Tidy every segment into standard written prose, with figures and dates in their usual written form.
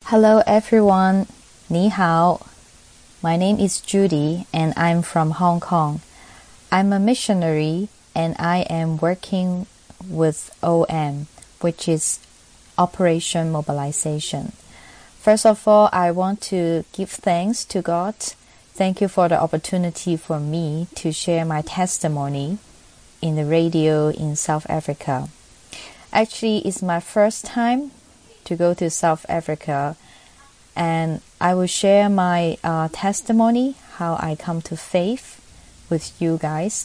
Hello everyone, 你好. My name is Judy and I'm from Hong Kong. I'm a missionary and I am working with OM, which is Operation Mobilization. First of all, I want to give thanks to God. Thank you for the opportunity for me to share my testimony in the radio in South Africa. Actually, it's my first time to go to South Africa, and I will share my testimony, how I come to faith with you guys.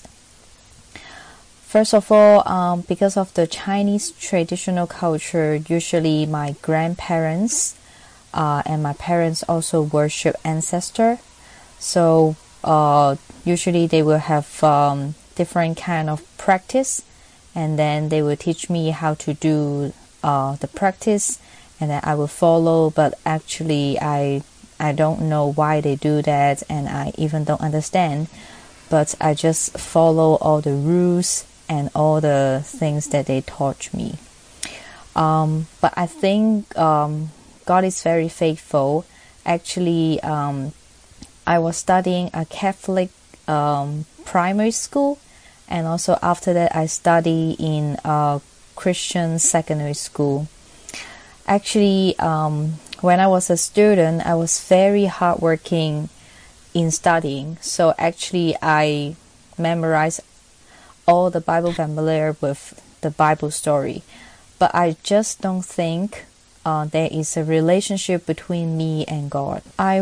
First of all, because of the Chinese traditional culture, usually my grandparents and my parents also worship ancestor. So usually they will have different kind of practice, and then they will teach me how to do the practice, and then I will follow. But actually I don't know why they do that, and I even don't understand. But I just follow all the rules and all the things that they taught me. But I think God is very faithful. Actually, I was studying a Catholic primary school, and also after that I studied in a Christian secondary school. Actually, when I was a student, I was very hardworking in studying. So actually, I memorized all the Bible, familiar with the Bible story. But I just don't think there is a relationship between me and God. I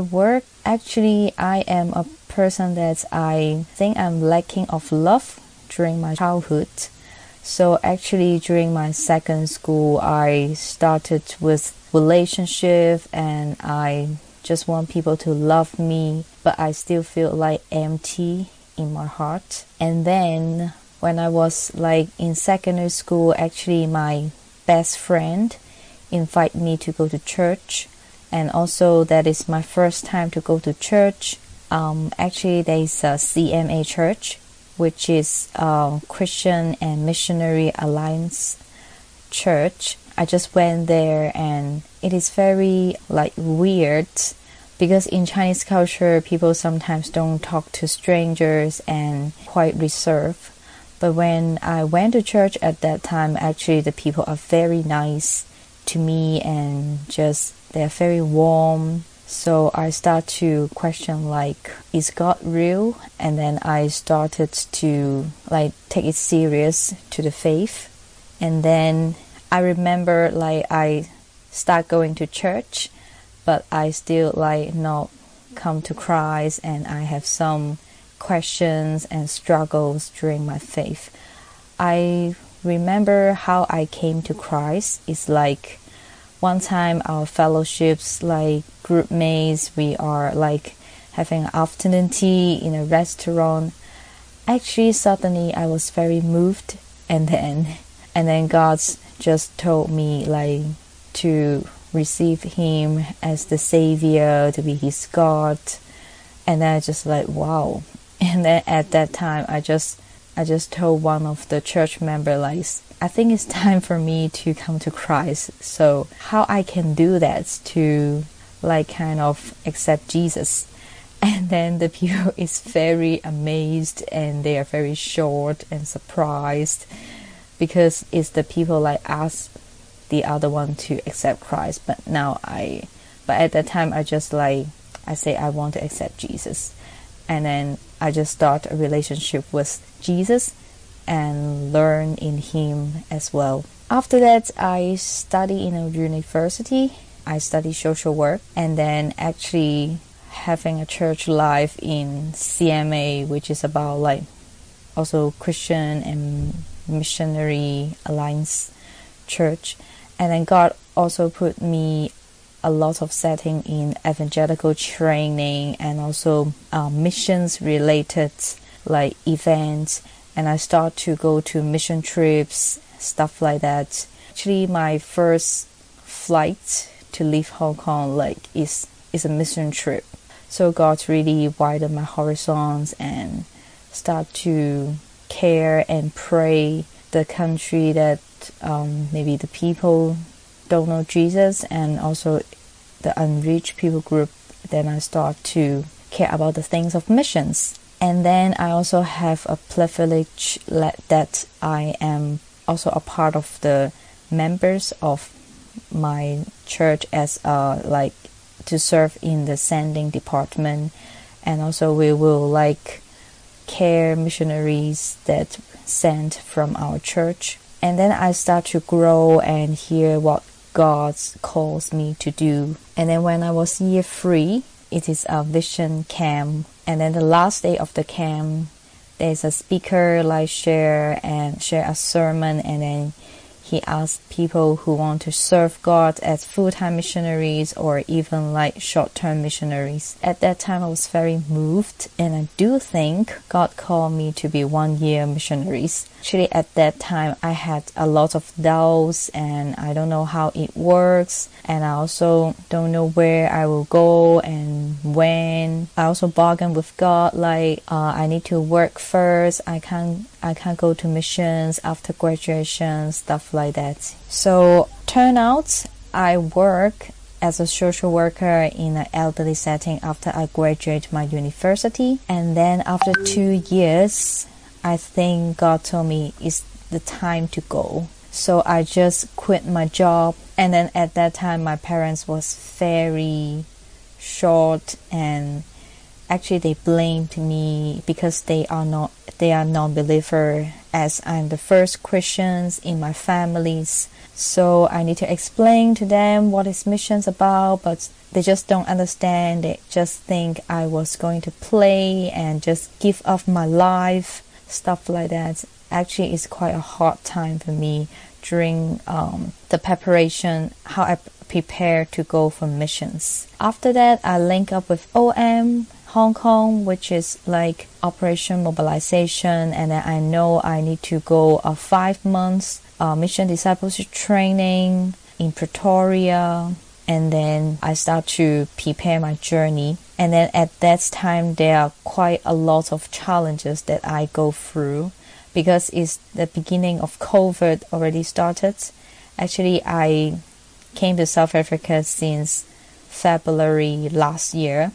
am a person that I think I'm lacking of love during my childhood. So actually during my second school, I started with relationship, and I just want people to love me, but I still feel like empty in my heart. And then when I was like in secondary school, actually my best friend invited me to go to church, and also that is my first time to go to church. Actually there is a CMA church, which is Christian and Missionary Alliance Church. I just went there, and it is very like weird, because in Chinese culture people sometimes don't talk to strangers and quite reserved. But when I went to church at that time, actually the people are very nice to me, and just they're very warm. So I start to question, like, is God real? And then I started to like take it serious to the faith. And then I remember like I start going to church, but I still like not come to Christ, and I have some questions and struggles during my faith. I remember how I came to Christ is like one time our fellowships, like group mates, we are like having afternoon tea in a restaurant. Actually suddenly I was very moved, and then God just told me like to receive him as the savior, to be his God. And then I just like, wow. And then at that time I just told one of the church members, like, I think it's time for me to come to Christ. So how I can do that to like kind of accept Jesus? And then the people is very amazed, and they are very short and surprised, because it's the people like ask the other one to accept Christ. But at that time I just like, I say I want to accept Jesus. And then I just start a relationship with Jesus and learn in him as well. After that, I study in a university. I study social work, and then actually having a church life in CMA, which is about like also Christian and Missionary Alliance Church. And then God also put me a lot of setting in evangelical training, and also missions related like events. And I start to go to mission trips, stuff like that. Actually my first flight to leave Hong Kong like is a mission trip. So God really widened my horizons, and start to care and pray the country that maybe the people don't know Jesus, and also the unreached people group, then I start to care about the things of missions. And then I also have a privilege that I am also a part of the members of my church as like to serve in the sending department, and also we will like care missionaries that sent from our church. And then I start to grow and hear what God calls me to do. And then when I was year 3, it is a vision camp, and then the last day of the camp there's a speaker like share a sermon, and then he asked people who want to serve God as full-time missionaries or even like short-term missionaries. At that time I was very moved, and I do think God called me to be 1-year missionaries. Actually at that time I had a lot of doubts, and I don't know how it works, and I also don't know where I will go and when. I also bargained with God like I need to work first, I can't go to missions after graduation, stuff like that. So turn out I work as a social worker in an elderly setting after I graduate my university, and then after 2 years I think God told me it's the time to go. So I just quit my job, and then at that time my parents was very short, and actually they blamed me because they are non-believer, as I'm the first Christians in my families. So I need to explain to them what is missions about, but they just don't understand. They just think I was going to play and just give up my life, stuff like that. Actually, it's quite a hard time for me during the preparation, how I prepare to go for missions. After that, I link up with OM Hong Kong, which is like Operation Mobilization, and then I know I need to go 5 months mission discipleship training in Pretoria, and then I start to prepare my journey. And then at that time there are quite a lot of challenges that I go through, because it's the beginning of COVID already started. Actually I came to South Africa since February last year.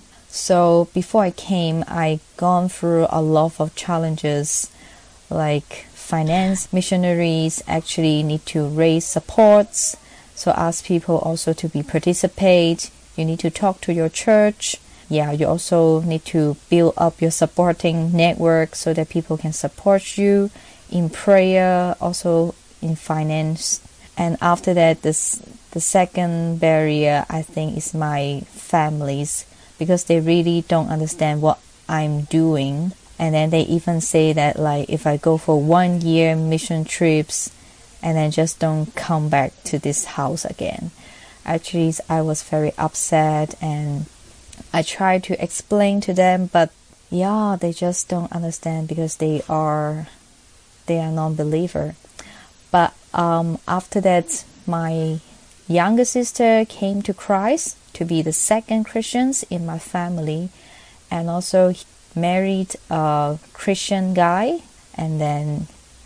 So before I came, I gone through a lot of challenges like finance. Missionaries actually need to raise supports, so ask people also to be participate. You need to talk to your church. Yeah, you also need to build up your supporting network so that people can support you in prayer, also in finance. And after that, the second barrier I think is my families, because they really don't understand what I'm doing. And then they even say that like if I go for 1 year mission trips and then just don't come back to this house again. Actually, I was very upset, and I tried to explain to them, but yeah, they just don't understand because they are non-believer. But after that, my younger sister came to Christ to be the second Christians in my family, and also married a Christian guy, and then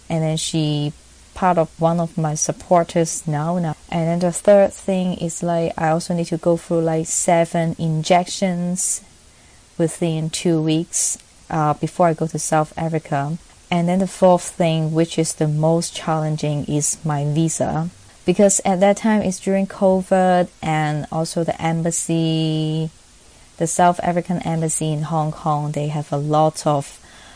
she part of one of my supporters now. And then the third thing is like I also need to go through like 7 injections within 2 weeks before I go to South Africa. And then the fourth thing, which is the most challenging, is my visa, because at that time it's during COVID, and also the embassy, the South African embassy in Hong Kong, they have a lot of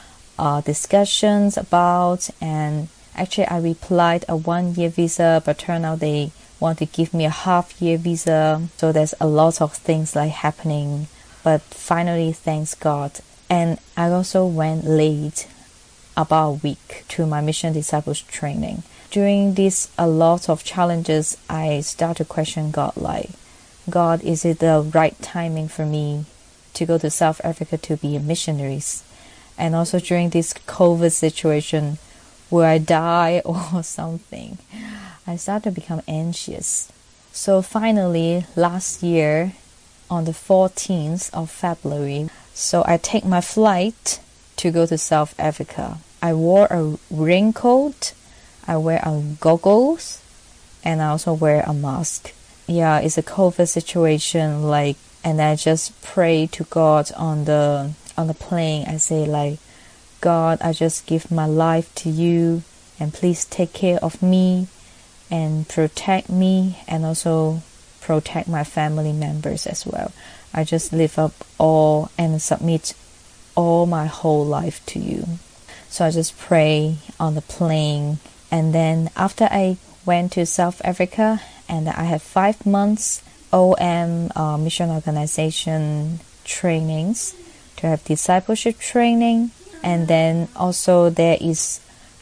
discussions about, and actually I replied a 1-year visa, but turned out they want to give me a half-year visa. So there's a lot of things like happening, but finally, thanks God. And I also went late about a week to my mission disciples training. During this a lot of challenges, I start to question God, like, God, is it the right timing for me to go to South Africa to be a missionary? And also during this COVID situation, will I die or something? I start to become anxious. So finally, last year, on the 14th of February, so I take my flight to go to South Africa. I wore a raincoat, I wear goggles, and I also wear a mask. yeah, it's a COVID situation, like, and I just pray to God on the plane. I say like, God, I just give my life to you, and please take care of me and protect me, and also protect my family members as well. I just live up all and submit all my whole life to you. So I just pray on the plane, and then after I went to South Africa, and I have 5 months OM mission organization trainings to have discipleship training, and then also there is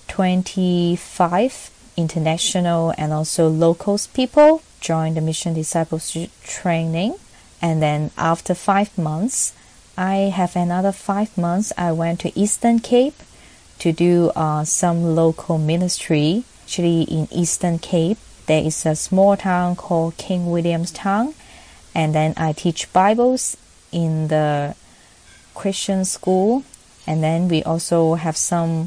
25 international and also locals people join the mission discipleship training. And then after 5 months, I have another 5 months. I went to Eastern Cape to do some local ministry. Actually, in Eastern Cape, there is a small town called King Williamstown, and then I teach Bibles in the Christian school. And then we also have some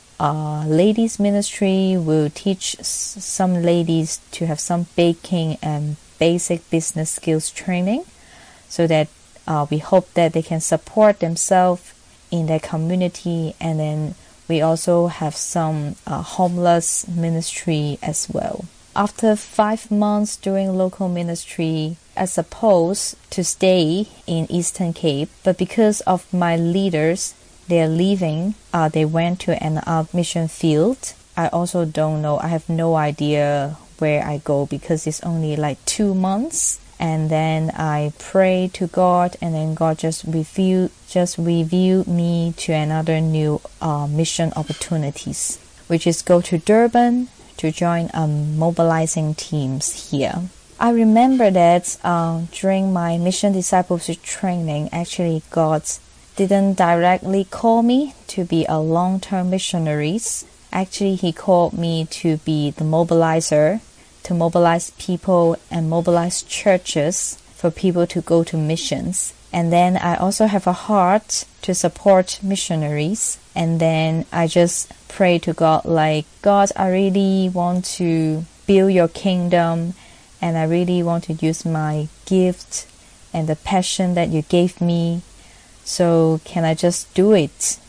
ladies ministry. Will teach some ladies to have some baking and basic business skills training, so that we hope that they can support themselves in their community. And then we also have some homeless ministry as well. After 5 months doing local ministry, I supposed to stay in Eastern Cape, but because of my leaders, they're leaving. They went to an mission field. I also don't know. I have no idea where I go because it's only like 2 months. And then I pray to God, and then God just revealed me to another new mission opportunities, which is go to Durban to join mobilizing teams here. I remember that during my mission discipleship training, actually God didn't directly call me to be a long-term missionaries. Actually, He called me to be the mobilizer, to mobilize people and mobilize churches for people to go to missions. And then I also have a heart to support missionaries. And then I just pray to God like, God, I really want to build your kingdom, and I really want to use my gift and the passion that you gave me. So can I just do it?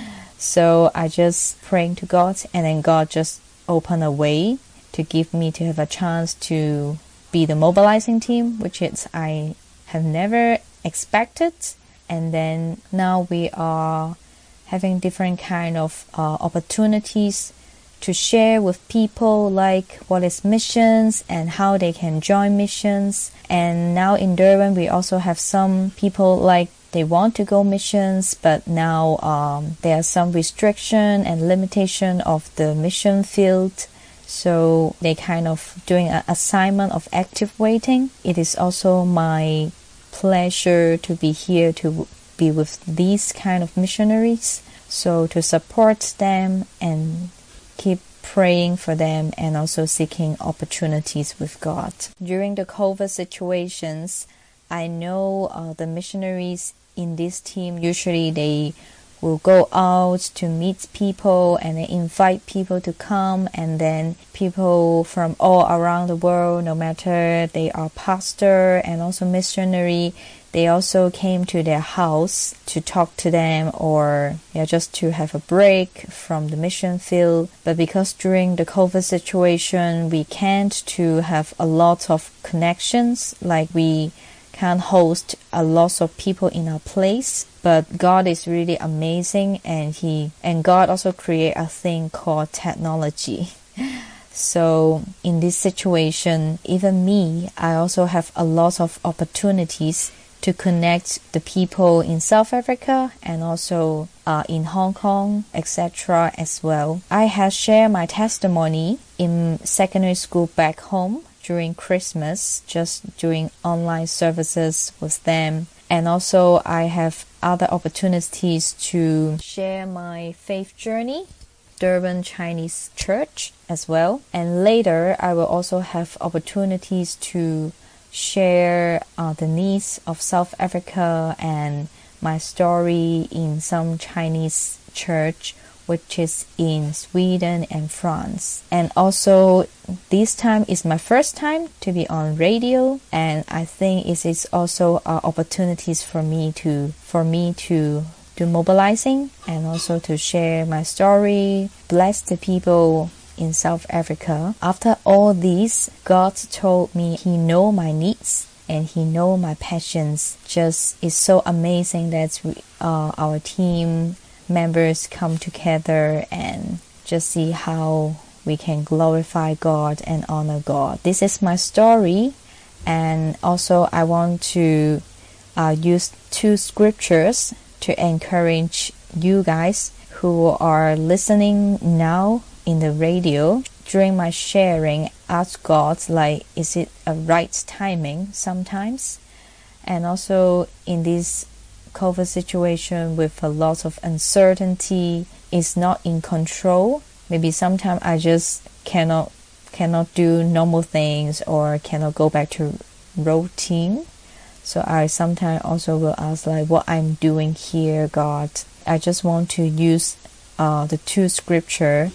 So I just praying to God, and then God just opened a way to give me to have a chance to be the mobilizing team, which is I have never expected. And then now we are having different kind of opportunities to share with people like what is missions and how they can join missions. And now in Durban we also have some people like they want to go missions, but now there are some restriction and limitation of the mission field. So they kind of doing an assignment of active waiting. It is also my pleasure to be here to be with these kind of missionaries. So to support them and keep praying for them, and also seeking opportunities with God. During the COVID situations, I know the missionaries in this team, usually they will go out to meet people and they invite people to come, and then people from all around the world, no matter they are pastor and also missionary, they also came to their house to talk to them, or just to have a break from the mission field. But because during the COVID situation, we can't to have a lot of connections, like we can't host a lot of people in our place. But God is really amazing, and God also create a thing called technology. So in this situation, even me, I also have a lot of opportunities to connect the people in South Africa and also in Hong Kong, etc. as well. I have shared my testimony in secondary school back home during Christmas, just doing online services with them. And also I have other opportunities to share my faith journey, Durban Chinese Church as well. And later I will also have opportunities to share the needs of South Africa and my story in some Chinese church which is in Sweden and France. And also this time is my first time to be on radio, and I think it is also opportunities for me to do mobilizing and also to share my story, bless the people in South Africa. After all this, God told me He know my needs and He know my passions. Just it's so amazing that our team members come together and just see how we can glorify God and honor God. This is my story, and also I want to use 2 scriptures to encourage you guys who are listening now in the radio. During my sharing, ask God, like, is it a right timing sometimes? And also in this COVID situation with a lot of uncertainty, is not in control. Maybe sometimes I just cannot do normal things or cannot go back to routine. So I sometimes also will ask, like, what I'm doing here, God. I just want to use the 2 scripture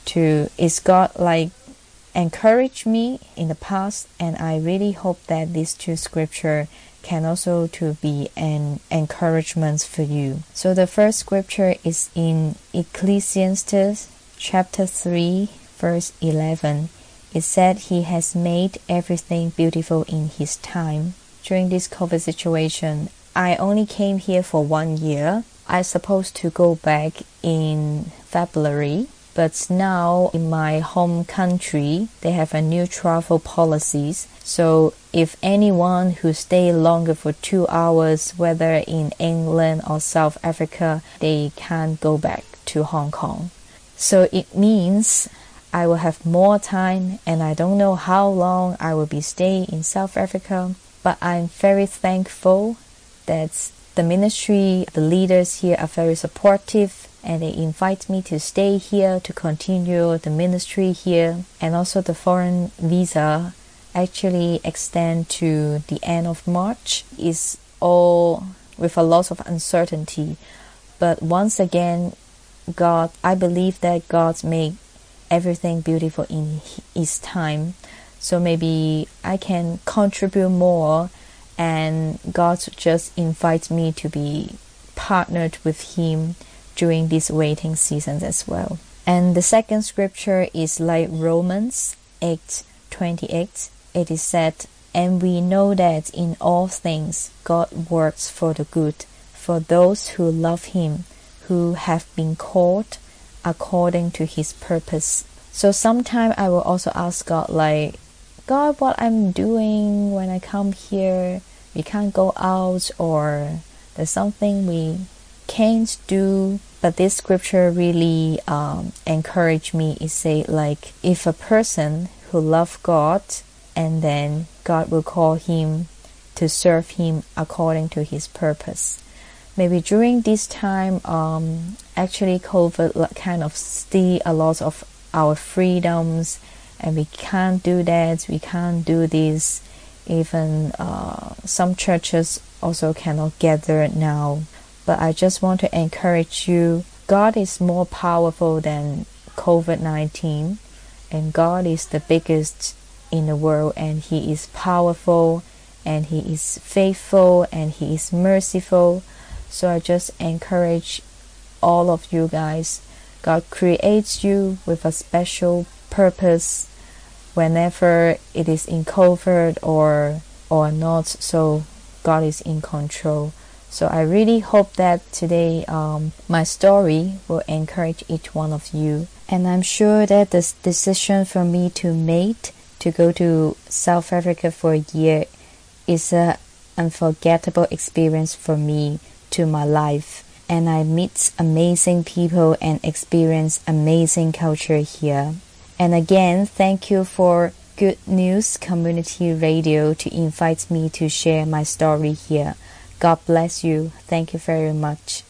is God like encouraged me in the past, and I really hope that these 2 scripture can also to be an encouragement for you. So the first scripture is in Ecclesiastes chapter 3 verse 11. It said He has made everything beautiful in His time. During this COVID situation, I only came here for 1 year. I supposed to go back in February, but now in my home country, they have a new travel policies. So if anyone who stay longer for 2 hours, whether in England or South Africa, they can't go back to Hong Kong. So it means I will have more time, and I don't know how long I will be staying in South Africa. But I'm very thankful that the ministry, the leaders here are very supportive, and they invite me to stay here to continue the ministry here. And also the foreign visa actually extend to the end of March. Is all with a lot of uncertainty. But once again, I believe that God made everything beautiful in His time. So maybe I can contribute more, and God just invites me to be partnered with Him during these waiting seasons as well. And the second scripture is like Romans 8:28. It is said, and we know that in all things God works for the good, for those who love Him, who have been called according to His purpose. So sometimes I will also ask God, like, God, what I'm doing when I come here, we can't go out, or there's something we can't do. But this scripture really encouraged me. It say, like, if a person who loves God, and then God will call him to serve Him according to His purpose. Maybe during this time, actually COVID kind of steal a lot of our freedoms, and we can't do that, we can't do this. Even some churches also cannot gather now. But I just want to encourage you, God is more powerful than COVID-19, and God is the biggest in the world, and He is powerful, and He is faithful, and He is merciful. So I just encourage all of you guys, God creates you with a special purpose, whenever it is in COVID or not. So God is in control. So I really hope that today my story will encourage each one of you. And I'm sure that this decision for me to make to go to South Africa for a year is an unforgettable experience for me to my life. And I meet amazing people and experience amazing culture here. And again, thank you for Good News Community Radio to invite me to share my story here. God bless you. Thank you very much.